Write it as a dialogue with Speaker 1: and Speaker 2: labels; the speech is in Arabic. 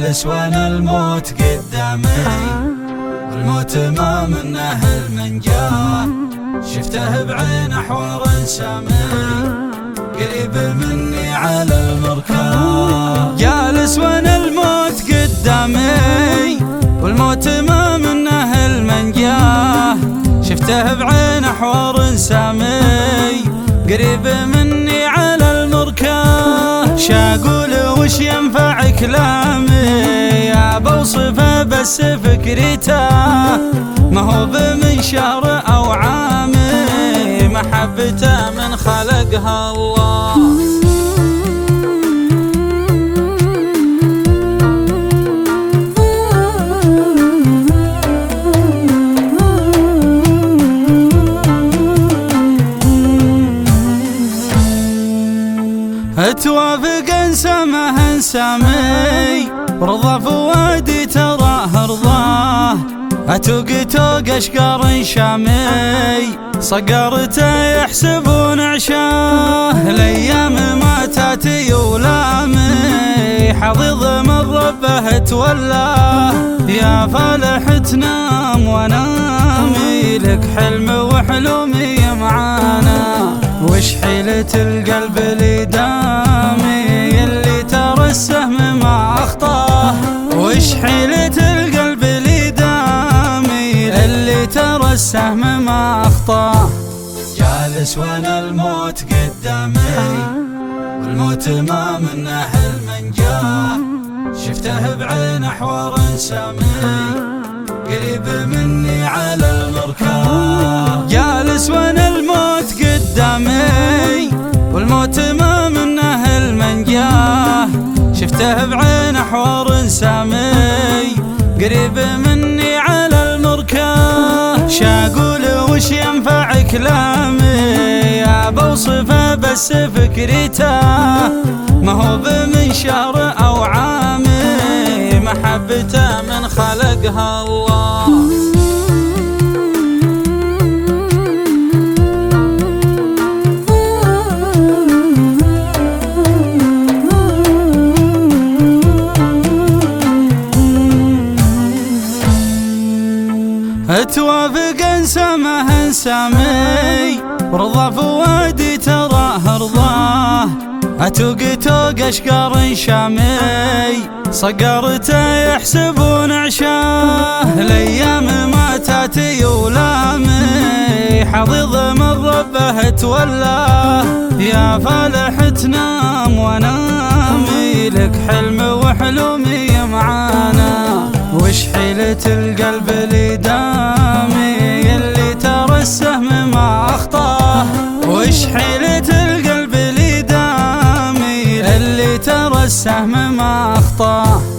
Speaker 1: جالس وانا الموت قدامي، والموت ما منه المنجاه، شفته بعين حوار سامي قريب مني على المركاه. جالس وانا الموت قدامي، والموت ما منه المنجاه، شفته بعين حوار سامي قريب مني على المركاه. شاقول وش ينفع كلامي يا بوصفه بس فكرته، ما هو بمن شهر او عامي، محبته من خلقها الله. توافق سمه سامي رضا فوادي تراه رضاه، اتوق توق اشقار شامي صقرته يحسبون عشاه. الايام ما تاتي ولامي حضيض من ربه تولاه، يا فالح تنام ونامي لك حلم وحلومي معانا. وش حيلة القلب اللي دامي اللي ترى السهم ما اخطاه، وش حيلة القلب اللي دامي اللي ترى السهم ما اخطاه. جالس وانا الموت قدامي، والموت ما منه المنجاه، شفته بعين حوار سامي قريب مني على المركاه. جالس وانا الموت قدامي، والموت ما منه المنجاه، شفته بعين حوار سامي قريب مني على المركاه. شاقول وش ينفع كلامي يا بوصفه بس فكرته، ما هو بمن شهر او عامي، محبته من خلقها الله. توافق سمه سامي رضا فوادي تراه رضاه، اتوق توق اشقار شامي صقرته يحسبون عشاه. الايام ما تاتي ولامي حضيض من ربه تولاه، يا فالح تنام ونامي لك حلم وحلومي معانا. وش حيلة القلب اللي دامي اللي ترى السهم ما اخطاه، وش حيلة القلب اللي دامي اللي ترى السهم ما اخطاه.